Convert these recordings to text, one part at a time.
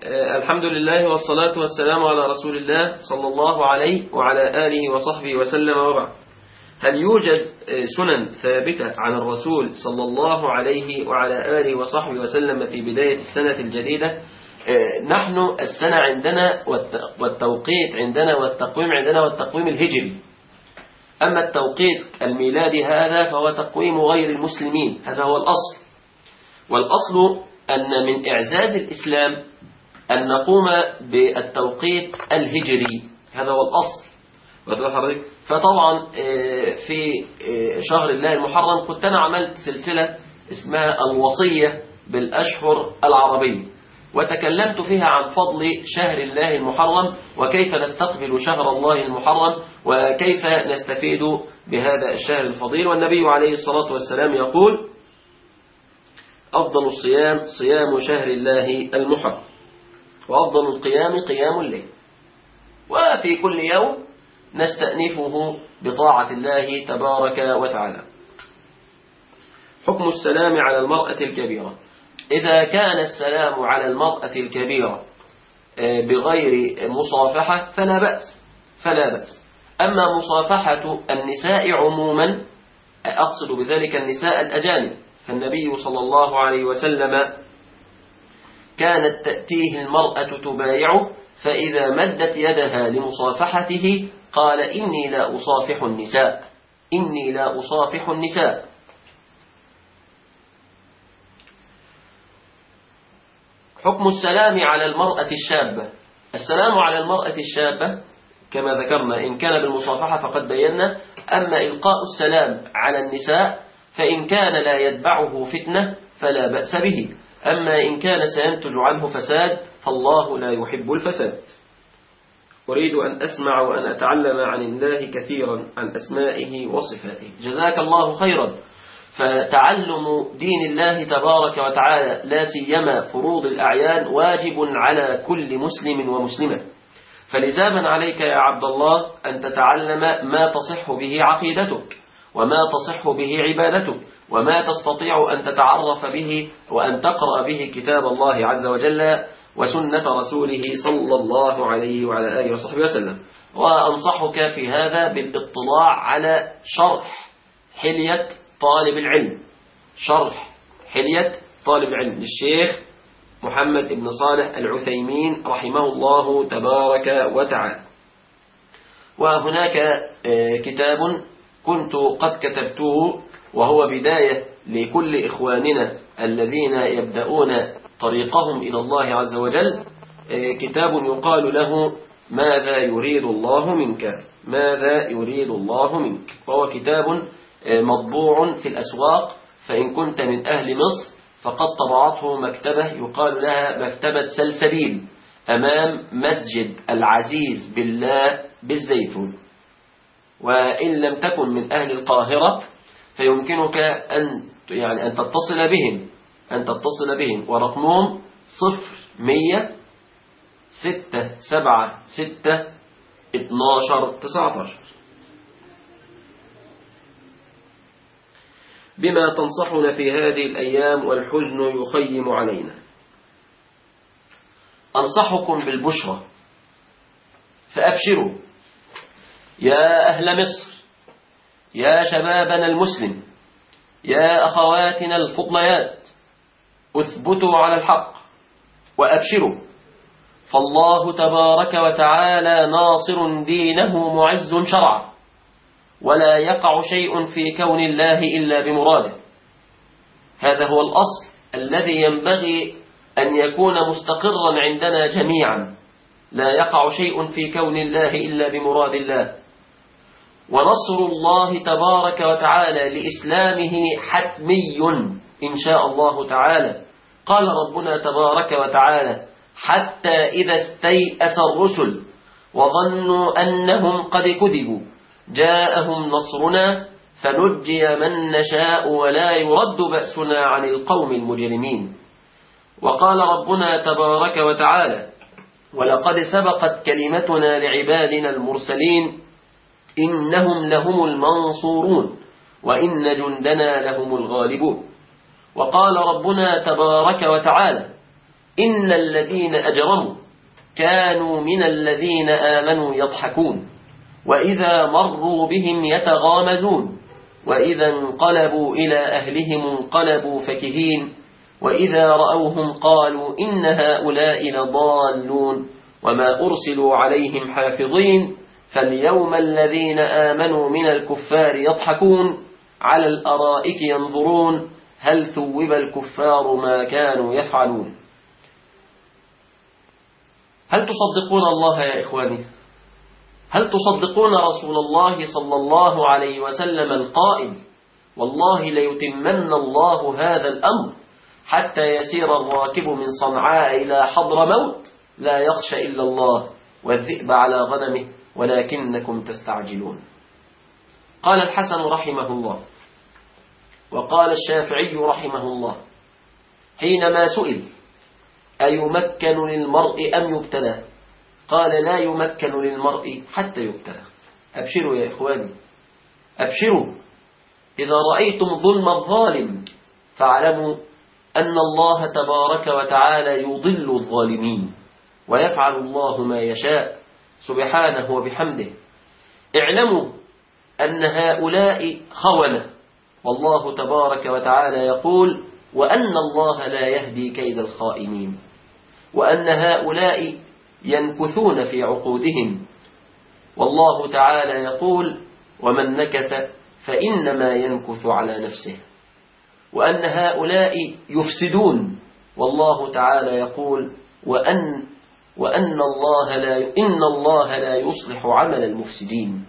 الحمد لله والصلاة والسلام على رسول الله صلى الله عليه وعلى آله وصحبه وسلم وبعد. هل يوجد سنن ثابتة عن الرسول صلى الله عليه وعلى آله وصحبه وسلم في بداية السنة الجديدة؟ نحن السنة عندنا والتوقيت عندنا والتقويم عندنا والتقويم الهجري. أما التوقيت الميلادي هذا فهو تقويم غير المسلمين، هذا هو الأصل. والأصل أن من إعزاز الإسلام أن نقوم بالتوقيت الهجري، هذا هو الأصل. فطبعا في شهر الله المحرم كنت أنا عملت سلسلة اسمها الوصية بالأشهر العربية، وتكلمت فيها عن فضل شهر الله المحرم وكيف نستقبل شهر الله المحرم وكيف نستفيد بهذا الشهر الفضيل. والنبي عليه الصلاة والسلام يقول: أفضل الصيام صيام شهر الله المحرم، وأفضل القيام قيام الليل. وفي كل يوم نستأنفه بطاعة الله تبارك وتعالى. حكم السلام على المرأة الكبيرة: إذا كان السلام على المرأة الكبيرة بغير مصافحة فلا بأس. أما مصافحة النساء عموما، أقصد بذلك النساء الأجانب، فالنبي صلى الله عليه وسلم كانت تأتيه المرأة تبايعه، فإذا مدت يدها لمصافحته قال: إني لا أصافح النساء. حكم السلام على المرأة الشابة: السلام على المرأة الشابة كما ذكرنا إن كان بالمصافحة فقد بينا. أما إلقاء السلام على النساء فإن كان لا يتبعه فتنة فلا بأس به، أما إن كان سينتج عنه فساد فالله لا يحب الفساد. أريد أن أسمع وأن أتعلم عن الله كثيرا، عن أسمائه وصفاته. جزاك الله خيرا. فتعلم دين الله تبارك وتعالى لا سيما فروض الأعيان واجب على كل مسلم ومسلمة، فلزاما عليك يا عبد الله أن تتعلم ما تصح به عقيدتك وما تصح به عبادتك وما تستطيع أن تتعرف به وأن تقرأ به كتاب الله عز وجل وسنة رسوله صلى الله عليه وعلى آله وصحبه وسلم. وأنصحك في هذا بالاطلاع على شرح حلية طالب العلم، شرح حلية طالب العلم للشيخ محمد بن صالح العثيمين رحمه الله تبارك وتعالى. وهناك كتاب كنت قد كتبته وهو بداية لكل إخواننا الذين يبدأون طريقهم إلى الله عز وجل، كتاب يقال له ماذا يريد الله منك، ماذا يريد الله منك، وهو كتاب مطبوع في الأسواق، فإن كنت من أهل مصر فقد طبعته مكتبة يقال لها مكتبة سلسبيل أمام مسجد العزيز بالله بالزيتون. وإن لم تكن من أهل القاهرة فيمكنك أن تتصل بهم ورقمهم 0100-676-12-19. بما تنصحنا في هذه الأيام والحزن يخيم علينا. أنصحكم بالبشرى، فأبشروا يا أهل مصر، يا شبابنا المسلم، يا أخواتنا الفضليات، اثبتوا على الحق وأبشروا، فالله تبارك وتعالى ناصر دينه معز شرعه، ولا يقع شيء في كون الله إلا بمراده. هذا هو الأصل الذي ينبغي أن يكون مستقرا عندنا جميعا، لا يقع شيء في كون الله إلا بمراد الله. ونصر الله تبارك وتعالى لإسلامه حتمي إن شاء الله تعالى. قال ربنا تبارك وتعالى: حتى إذا استيأس الرسل وظنوا أنهم قد كذبوا جاءهم نصرنا فنجي من نشاء ولا يرد بأسنا عن القوم المجرمين. وقال ربنا تبارك وتعالى: ولقد سبقت كلمتنا لعبادنا المرسلين إنهم لهم المنصورون وإن جندنا لهم الغالبون. وقال ربنا تبارك وتعالى: إن الذين أجرموا كانوا من الذين آمنوا يضحكون وإذا مروا بهم يتغامزون وإذا انقلبوا إلى أهلهم انقلبوا فكهين وإذا رأوهم قالوا إن هؤلاء لضالون وما أرسلوا عليهم حافظين فاليوم الذين آمنوا من الكفار يضحكون على الأرائك ينظرون هل ثوب الكفار ما كانوا يفعلون. هل تصدقون الله يا إخواني؟ هل تصدقون رسول الله صلى الله عليه وسلم القائل والله ليتمن الله هذا الأمر حتى يسير الراكب من صنعاء إلى حضرموت لا يخشى إلا الله والذئب على غنمه ولكنكم تستعجلون. قال الحسن رحمه الله وقال الشافعي رحمه الله حينما سئل أيمكن للمرء أم يبتلى؟ قال لا يمكن للمرء حتى يبتلى. أبشروا يا إخواني، أبشروا، إذا رأيتم ظلم الظالم فاعلموا أن الله تبارك وتعالى يضل الظالمين ويفعل الله ما يشاء سبحانه وبحمده. اعلموا أن هؤلاء خونة، والله تبارك وتعالى يقول وأن الله لا يهدي كيد الخائنين، وأن هؤلاء ينكثون في عقودهم، والله تعالى يقول ومن نكث فإنما ينكث على نفسه، وأن هؤلاء يفسدون، والله تعالى يقول وأن الله لا يصلح عمل المفسدين،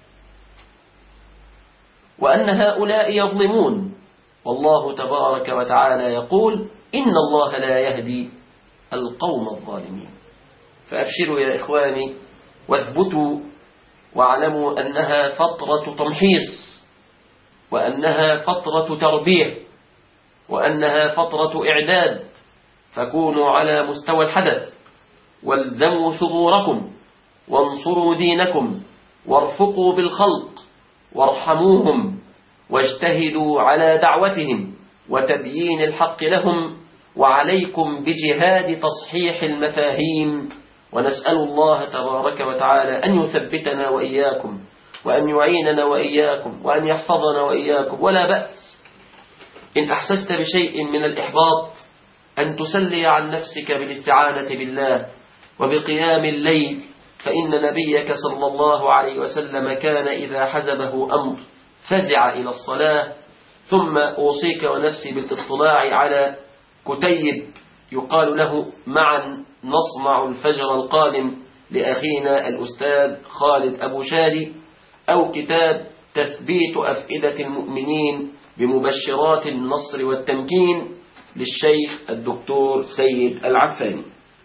وأن هؤلاء يظلمون، والله تبارك وتعالى يقول إن الله لا يهدي القوم الظالمين. فأبشروا يا إخواني واثبتوا واعلموا أنها فترة تمحيص، وأنها فترة تربية، وأنها فترة إعداد، فكونوا على مستوى الحدث والزموا ثغوركم وانصروا دينكم وارفقوا بالخلق وارحموهم واجتهدوا على دعوتهم وتبيين الحق لهم، وعليكم بجهاد تصحيح المفاهيم، ونسأل الله تبارك وتعالى أن يثبتنا وإياكم وأن يعيننا وإياكم وأن يحفظنا وإياكم. ولا بأس إن أحسست بشيء من الإحباط أن تسلي عن نفسك بالاستعانة بالله وبقيام الليل، فإن نبيك صلى الله عليه وسلم كان إذا حزبه أمر فزع إلى الصلاة. ثم أوصيك ونفسي بالاطلاع على كتيب يقال له معا نصنع الفجر القادم لأخينا الأستاذ خالد أبو شادي، أو كتاب تثبيت أفئدة المؤمنين بمبشرات النصر والتمكين للشيخ الدكتور سيد العفاني.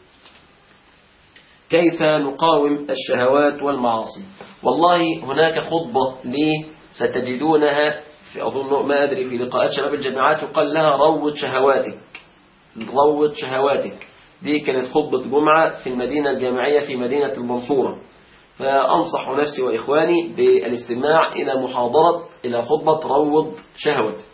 كيف نقاوم الشهوات والمعاصي؟ والله هناك خطبة لي ستجدونها في أظن ما أدري في لقاءات شباب الجامعات يقال لها روض شهواتك. روض شهواتك دي كانت خطبة جمعة في المدينة الجامعية في مدينة المنصورة، فأنصح نفسي وإخواني بالاستماع إلى خطبة روض شهوتك.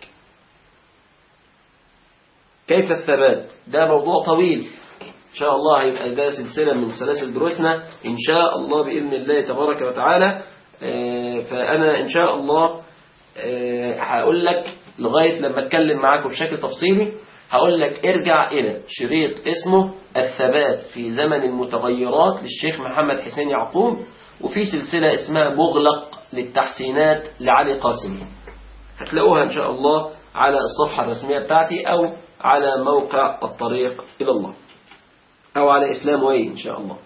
كيف الثبات؟ ده موضوع طويل إن شاء الله، هيبقى ده سلسلة من سلاسل دروسنا إن شاء الله بإذن الله تبارك وتعالى. فأنا إن شاء الله هقول لك لغاية لما أتكلم معاكم بشكل تفصيلي، هقول لك ارجع إلى شريط اسمه الثبات في زمن المتغيرات للشيخ محمد حسين يعقوب، وفي سلسلة اسمها مغلق للتحسينات لعلي قاسمي، هتلاقوها إن شاء الله على الصفحة الرسمية بتاعتي أو على موقع الطريق إلى الله أو على إسلام واي إن شاء الله.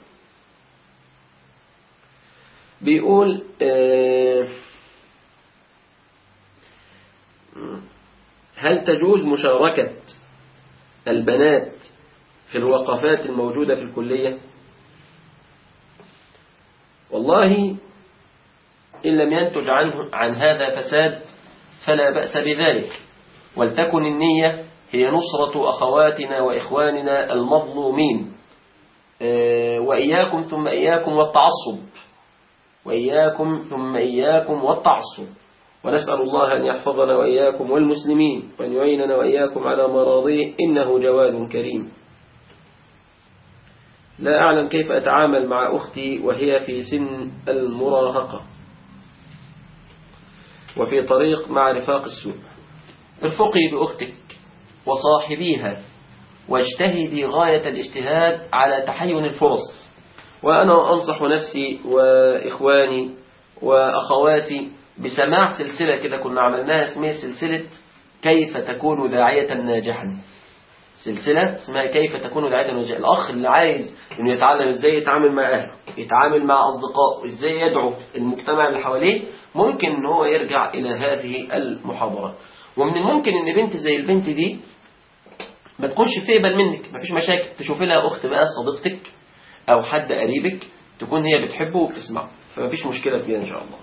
بيقول هل تجوز مشاركة البنات في الوقفات الموجودة في الكلية؟ والله إن لم ينتج عن هذا فساد فلا بأس بذلك، ولتكن النية هي نصرة أخواتنا وإخواننا المظلومين، وإياكم ثم إياكم والتعصب، وإياكم ثم إياكم والتعصب، ونسأل الله أن يحفظنا وإياكم والمسلمين وأن يعيننا وإياكم على مراضيه إنه جواد كريم. لا أعلم كيف أتعامل مع أختي وهي في سن المراهقة وفي طريق مع رفاق السوء. ارفقي بأختك وصاحبيها واجتهدي غاية الاجتهاد على تحين الفرص. وأنا أنصح نفسي وإخواني وأخواتي بسماع سلسلة كده كنا عملناها اسمها سلسلة كيف تكون داعية ناجحا. سلسلة اسمها كيف تكون داعية ناجحا. الأخ اللي عايز إنه يتعلم إزاي يتعامل مع أهله، يتعامل مع أصدقائه، إزاي يدعو المجتمع اللي حواليه، ممكن إن هو يرجع إلى هذه المحاضرات. ومن الممكن إن بنت زي البنت دي ما تكونش في بال منك، ما فيش مشاكل، تشوف لها أخت بقى صديقتك أو حد قريبك تكون هي بتحبه وبتسمعه، فما فيش مشكلة فيها إن شاء الله.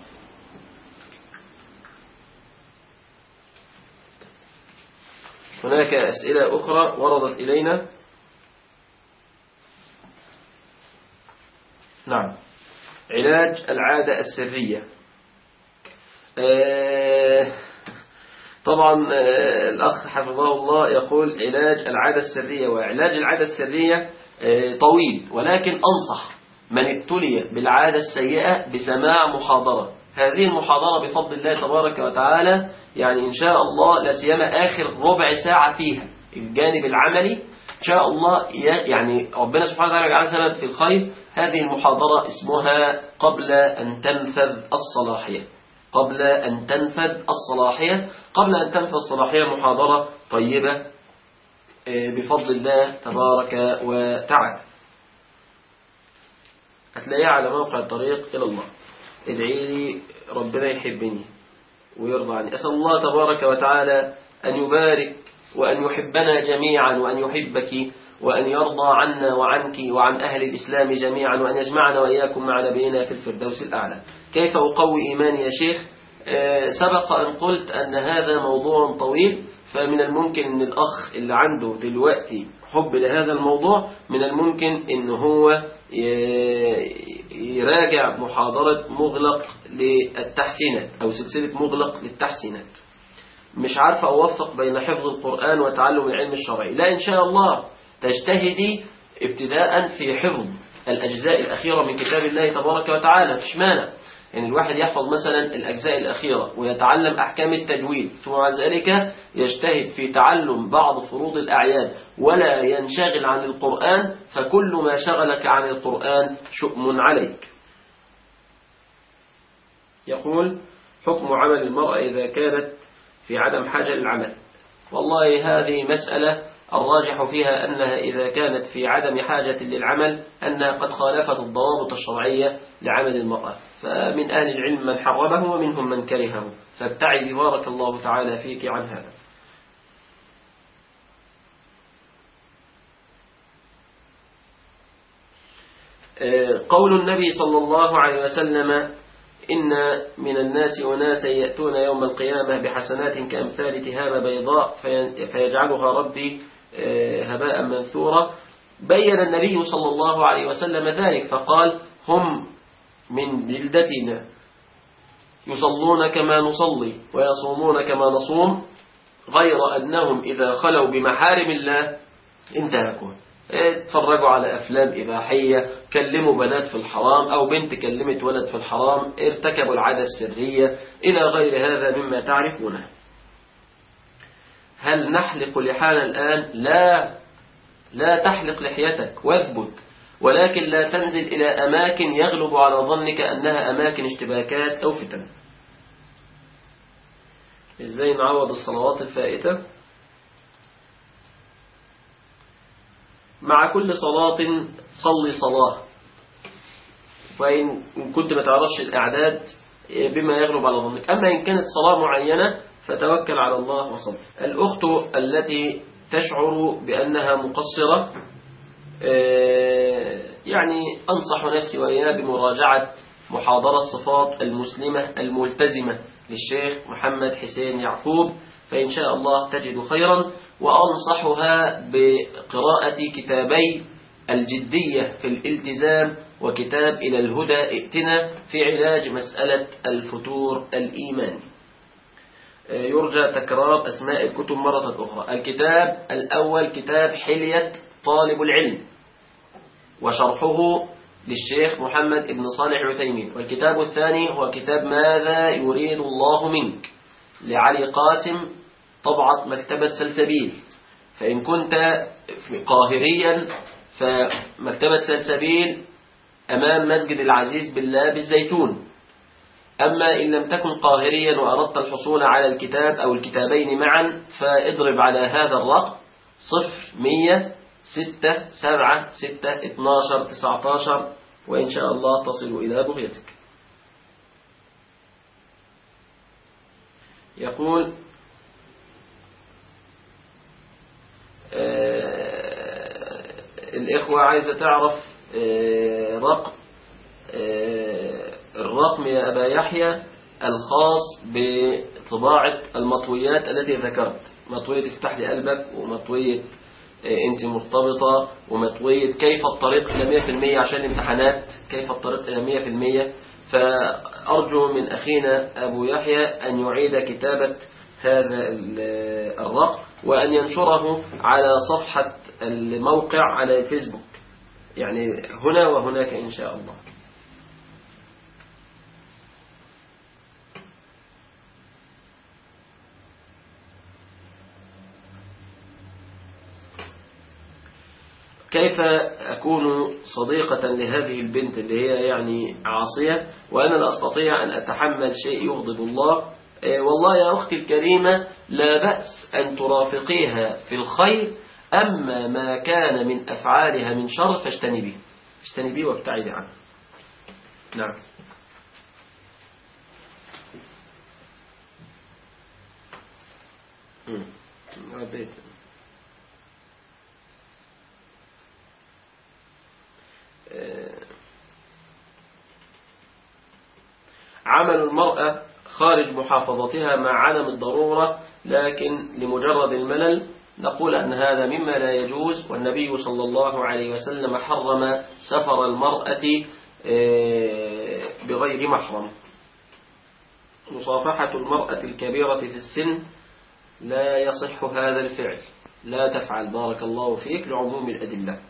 هناك أسئلة أخرى وردت إلينا. نعم. علاج العادة السرية. طبعا الأخ حفظه الله يقول علاج العادة السرية. وعلاج العادة السرية طويل، ولكن أنصح من ابتلي بالعادة السيئة بسماع محاضرة. هذه المحاضرة بفضل الله تبارك وتعالى يعني إن شاء الله لسيما آخر ربع ساعة فيها الجانب العملي إن شاء الله، يعني ربنا سبحانه وتعالى يجعل سبب في الخير. هذه المحاضرة اسمها قبل أن تنفذ الصلاحية. قبل أن تنفذ الصلاحية. قبل أن تنفذ الصلاحية محاضرة طيبة بفضل الله تبارك وتعالى. هتلاقيها على موقع الطريق إلى الله. ادعي لي ربنا يحبني ويرضى عني. أسأل الله تبارك وتعالى أن يبارك وأن يحبنا جميعا وأن يحبك وأن يرضى عنا وعنك وعن أهل الإسلام جميعا، وأن يجمعنا وإياكم مع نبينا في الفردوس الأعلى. كيف أقوي إيماني يا شيخ؟ سبق أن قلت أن هذا موضوع طويل، فمن الممكن أن الأخ اللي عنده دلوقتي حب لهذا الموضوع من الممكن أن هو يراجع محاضرة مغلق للتحسينات أو سلسلة مغلق للتحسينات. مش عارف أوفق بين حفظ القرآن وتعلم العلم الشرعي. لا، إن شاء الله تجتهدي ابتداء في حفظ الأجزاء الأخيرة من كتاب الله تبارك وتعالى. مش مانع يعني الواحد يحفظ مثلا الأجزاء الأخيرة ويتعلم أحكام التجويد، ثم مع ذلك يجتهد في تعلم بعض فروض الأعياد ولا ينشغل عن القرآن، فكل ما شغلك عن القرآن شؤم عليك. يقول حكم عمل المرأة إذا كانت في عدم حاجة للعمل. والله هذه مسألة الراجح فيها أنها إذا كانت في عدم حاجة للعمل أنها قد خالفت الضوابط الشرعية لعمل المرأة، فمن أهل العلم من حرمه ومنهم من كرهه، فابتعدي بارك الله تعالى فيك عن هذا. قول النبي صلى الله عليه وسلم إن من الناس أناسا يأتون يوم القيامة بحسنات كأمثال تهامة بيضاء فيجعلها ربي هباء منثورا. بين النبي صلى الله عليه وسلم ذلك فقال هم من جلدتنا يصلون كما نصلي ويصومون كما نصوم، غير أنهم إذا خلوا بمحارم الله انتهكون. اتفرجوا على أفلام إباحية، كلموا بنات في الحرام أو بنت كلمت ولد في الحرام، ارتكبوا العادة السرية إلى غير هذا مما تعرفونه. هل نحلق لحانا الآن؟ لا تحلق لحيتك واثبت، ولكن لا تنزل إلى أماكن يغلب على ظنك أنها أماكن اشتباكات أو فتن. إزاي نعوض الصلوات الفائتة؟ مع كل صلاة صلي صلاة، وإن كنت ما تعرفش الأعداد بما يغلب على ظنك. أما إن كانت صلاة معينة فتوكل على الله وصل. الأخت التي تشعر بأنها مقصرة يعني أنصح نفسي وإياها بمراجعة محاضرة صفات المسلمة الملتزمة للشيخ محمد حسين يعقوب، فإن شاء الله تجد خيرا. وأنصحها بقراءة كتابي الجدية في الالتزام وكتاب إلى الهدى ائتنا في علاج مسألة الفتور الإيماني. يرجى تكرار أسماء الكتب مرة أخرى. الكتاب الأول كتاب حلية طالب العلم، وشرحه للشيخ محمد بن صالح العثيمين. والكتاب الثاني هو كتاب ماذا يريد الله منك لعلي قاسم، طبعة مكتبة سلسبيل. فإن كنت قاهريا فمكتبة سلسبيل أمام مسجد العزيز بالله بالزيتون. أما إن لم تكن قاهريا وأردت الحصول على الكتاب أو الكتابين معا فاضرب على هذا الرقم 0100676129 وإن شاء الله تصل إلى بغيتك. يقول الإخوة عايزة تعرف الرقم يا أبا يحيى الخاص بطباعة المطويات التي ذكرت، مطوية افتح لي قلبك، ومطوية انت مرتبطة، ومطوية كيف الطريق إلى 100% عشان الامتحانات، كيف الطريق إلى 100%. فأرجو من أخينا أبو يحيى أن يعيد كتابة هذا الرقم وأن ينشره على صفحة الموقع على الفيسبوك، يعني هنا وهناك إن شاء الله. كيف أكون صديقة لهذه البنت اللي هي يعني عاصية وأنا لا أستطيع أن أتحمل شيء يغضب الله؟ والله يا أختي الكريمة لا بأس أن ترافقيها في الخير، أما ما كان من أفعالها من شر فاجتنبيه وابتعدي عنه. نعم. عمل المرأة خارج محافظتها مع عدم الضرورة لكن لمجرد الملل، نقول أن هذا مما لا يجوز، والنبي صلى الله عليه وسلم حرم سفر المرأة بغير محرم. مصافحة المرأة الكبيرة في السن لا يصح هذا الفعل، لا تفعل بارك الله فيك لعموم الأدلة.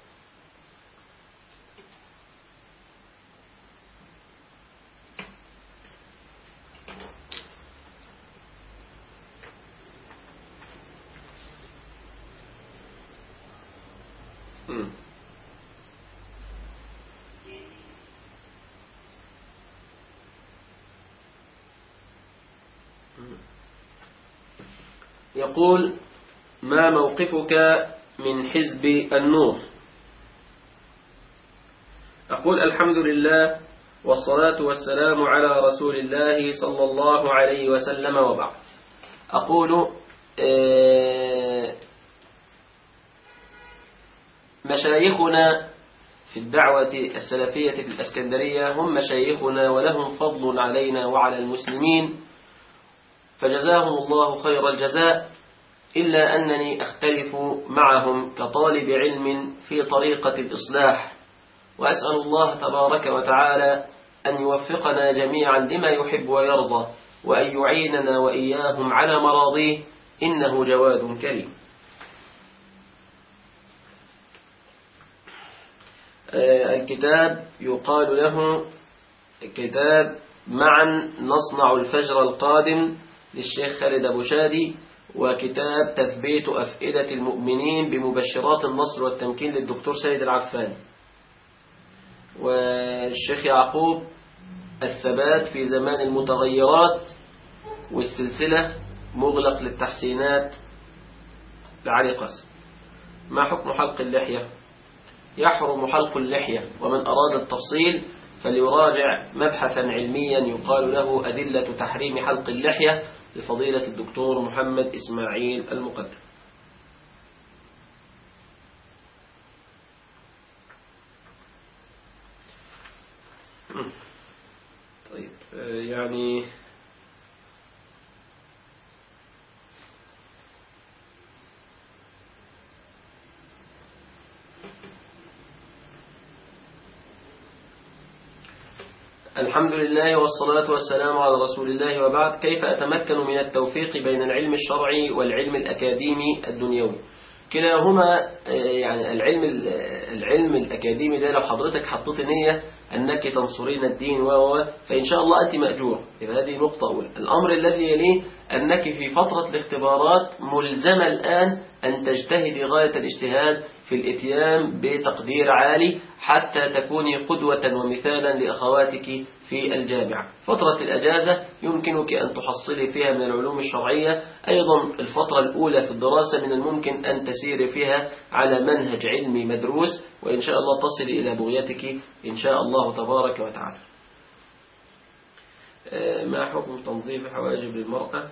يقول ما موقفك من حزب النور؟ أقول الحمد لله والصلاة والسلام على رسول الله صلى الله عليه وسلم، وبعد. أقول مشايخنا في الدعوة السلفية في الإسكندرية هم مشايخنا ولهم فضل علينا وعلى المسلمين، فجزاهم الله خير الجزاء، إلا أنني أختلف معهم كطالب علم في طريقة الإصلاح، وأسأل الله تبارك وتعالى أن يوفقنا جميعا لما يحب ويرضى، وأن يعيننا وإياهم على مراضيه، إنه جواد كريم. الكتاب يقال له كتاب معا نصنع الفجر القادم للشيخ خالد أبو شادي، وكتاب تثبيت أفئدة المؤمنين بمبشرات النصر والتمكين للدكتور سيد العفاني، والشيخ يعقوب الثبات في زمان المتغيرات، والسلسلة مغلق للتحسينات لعلي قاسم. ما حكم حلق اللحية؟ يحرم حلق اللحية، ومن أراد التفصيل فليراجع مبحثا علميا يقال له أدلة تحريم حلق اللحية لفضيلة الدكتور محمد إسماعيل المقدم. طيب يعني الحمد لله والصلاة والسلام على رسول الله، وبعد. كيف أتمكن من التوفيق بين العلم الشرعي والعلم الأكاديمي الدنيوي؟ كلاهما يعني العلم العلم الأكاديمي ده لو حضرتك حطيت نية أنك تنصرين الدين فإن شاء الله أنت مأجور. يبقى هذه نقطة أولى. الأمر الذي يليه أنك في فترة الاختبارات ملزمة الآن أن تجتهدي غاية الاجتهاد في الاتيان بتقدير عالي حتى تكوني قدوة ومثالا لأخواتك في الجامعة. فترة الأجازة يمكنك أن تحصلي فيها من العلوم الشرعية. أيضا الفترة الأولى في الدراسة من الممكن أن تسيري فيها على منهج علمي مدروس، وإن شاء الله تصل إلى بغيتك إن شاء الله تبارك وتعالى. ما حكم تنظيف حواجب للمرأة؟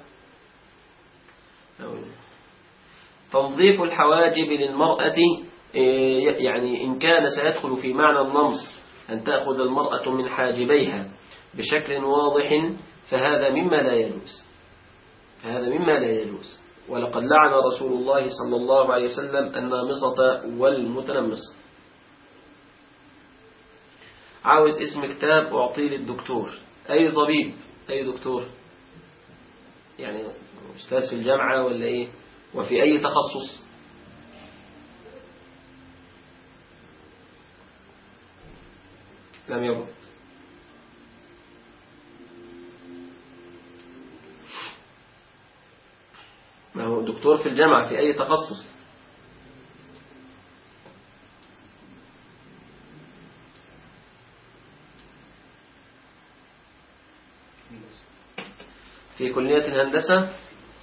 تنظيف الحواجب للمرأة يعني إن كان سيدخل في معنى النمص أن تأخذ المرأة من حاجبيها بشكل واضح فهذا مما لا يجوز. ولقد لعن رسول الله صلى الله عليه وسلم النامصة والمتنمصة. عاوز اسم كتاب أعطيه للدكتور. أي طبيب؟ أي دكتور؟ يعني أستاذ في الجامعة ولا إيه؟ وفي أي تخصص؟ لم يرد. ما هو دكتور في الجامعة في أي تخصص؟ في كلية الهندسة.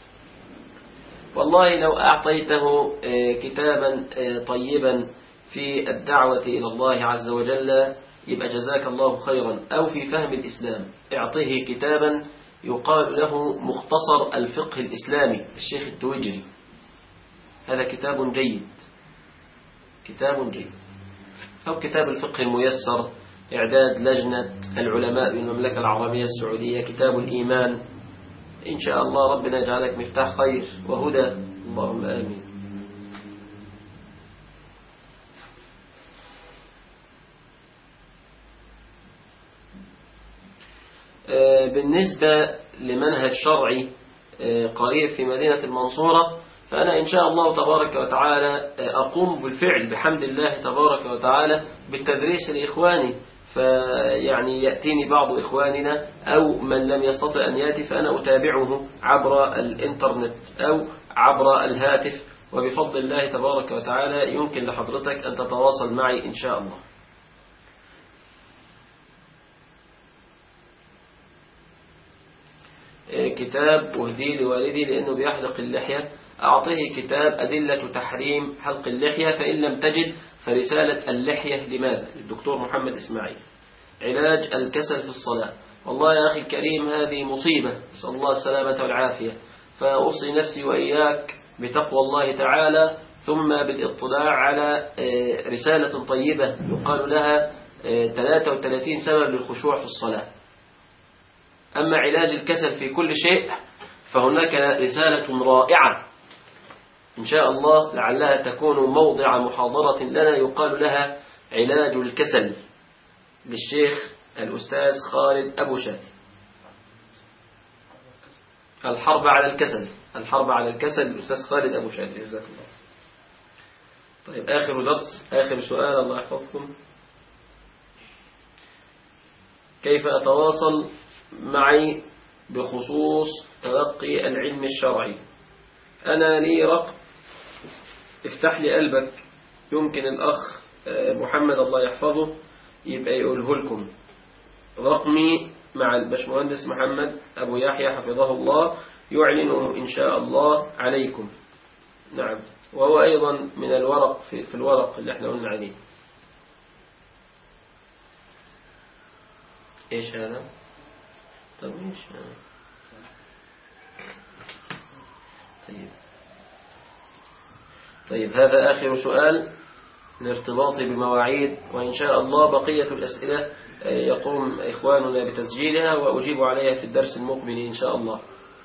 والله لو أعطيته كتابا طيبا في الدعوة إلى الله عز وجل يبقى جزاك الله خيرا. أو في فهم الإسلام اعطيه كتابا يقال له مختصر الفقه الإسلامي الشيخ التويجري. هذا كتاب جيد. أو كتاب الفقه الميسر إعداد لجنة العلماء بالمملكة العربية السعودية. كتاب الإيمان. إن شاء الله ربنا يجعلك مفتاح خير وهدى. اللهم آمين. بالنسبة لمنهج شرعي قريب في مدينة المنصورة فأنا إن شاء الله تبارك وتعالى أقوم بالفعل بحمد الله تبارك وتعالى بالتدريس لإخواني. فيعني يأتيني بعض إخواننا أو من لم يستطع أن يأتي فأنا أتابعه عبر الإنترنت أو عبر الهاتف، وبفضل الله تبارك وتعالى يمكن لحضرتك أن تتواصل معي إن شاء الله. كتاب أهديه لوالدي لأنه بيحلق اللحية. أعطيه كتاب أدلة تحريم حلق اللحية، فإن لم تجد فرسالة اللحية لماذا الدكتور محمد إسماعيل. علاج الكسل في الصلاة. والله يا أخي الكريم هذه مصيبة، نسأل الله السلامة والعافية. فأوصي نفسي وإياك بتقوى الله تعالى ثم بالاطلاع على رسالة طيبة يقال لها 33 سبب للخشوع في الصلاة. أما علاج الكسل في كل شيء فهناك رسالة رائعة إن شاء الله لعلها تكون موضع محاضرة لنا يقال لها علاج الكسل للشيخ الأستاذ خالد أبو شاتي. الحرب على الكسل للأستاذ خالد أبو شاتي جزاك الله. طيب آخر درس، آخر سؤال الله يحفظكم. كيف أتواصل معي بخصوص تلقي العلم الشرعي؟ أنا لي رقم، افتح لي قلبك، يمكن الأخ محمد الله يحفظه يبقى يقوله لكم. رقمي مع الباشمهندس محمد أبو يحيى حفظه الله يعلن إن شاء الله عليكم. نعم، وهو أيضا من الورق في الورق اللي احنا قلنا عليه. إيش هذا؟ طيب إيش هذا؟ طيب هذا آخر سؤال لارتباط بمواعيد، وإن شاء الله بقية الأسئلة يقوم إخواننا بتسجيلها وأجيب عليها في الدرس المقبل إن شاء الله.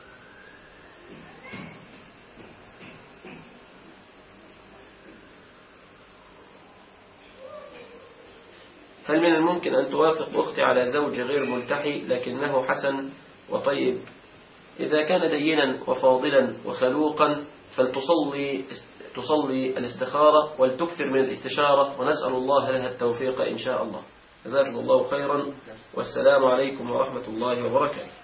هل من الممكن أن توافق أختي على زوج غير ملتحي لكنه حسن وطيب؟ إذا كان دينا وفاضلا وخلوقا فلتصلي تصلي الاستخارة ولتكثر من الاستشارة، ونسأل الله لها التوفيق إن شاء الله. جزاكم الله خيرا، والسلام عليكم ورحمة الله وبركاته.